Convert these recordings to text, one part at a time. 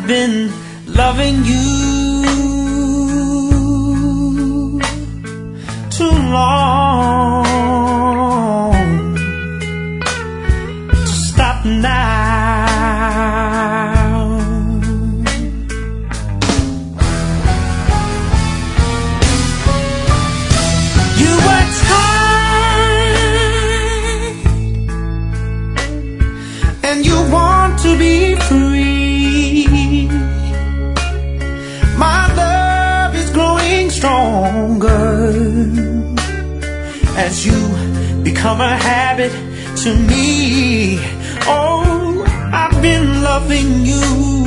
been loving you too long to stop now. You were tired and you want to be free. My love is growing stronger as you become a habit to me. Oh, I've been loving you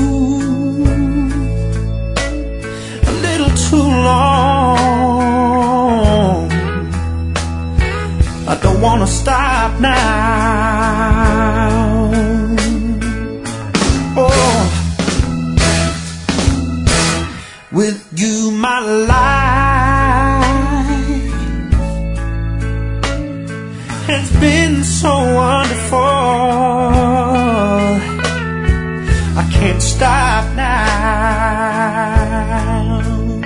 a little too long. I don't wanna stop now. Oh, with you my life has been so wonderful. I can't stop now.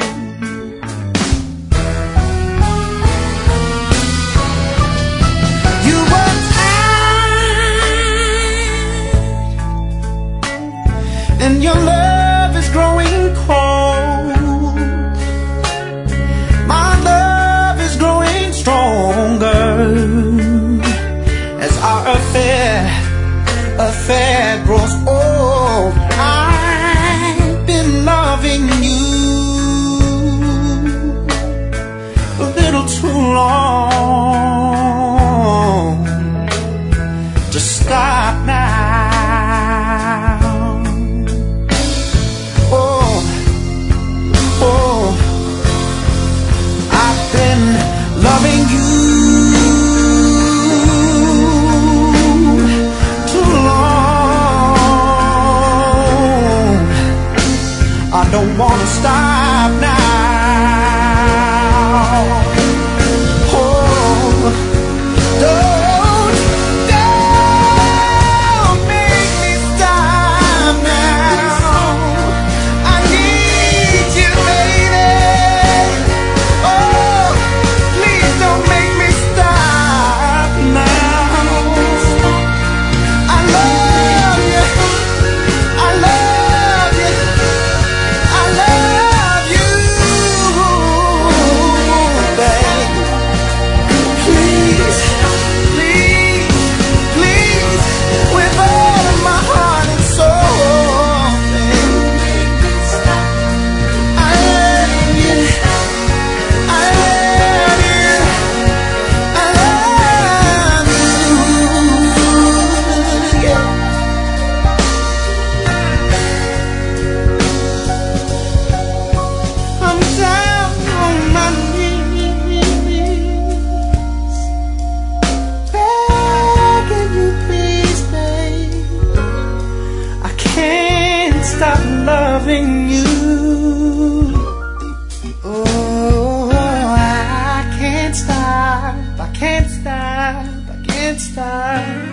You were tired and your love is growing cold. My love is growing stronger as our affair grows old. I've been loving you a little too long to stop now. Oh, oh, I've been loving you I don't wanna stop now. Oh, don't make me stop now. I need you, baby. Oh, please don't make me stop now. I love you. I love you. I love you, babe. Please, please, please, with all of my heart and soul, babe. I love you, I love you, I love you, yeah. I'm down on my knees, begging you please, babe. I can't stop loving you. Oh, I can't stop, I can't stop, I can't stop.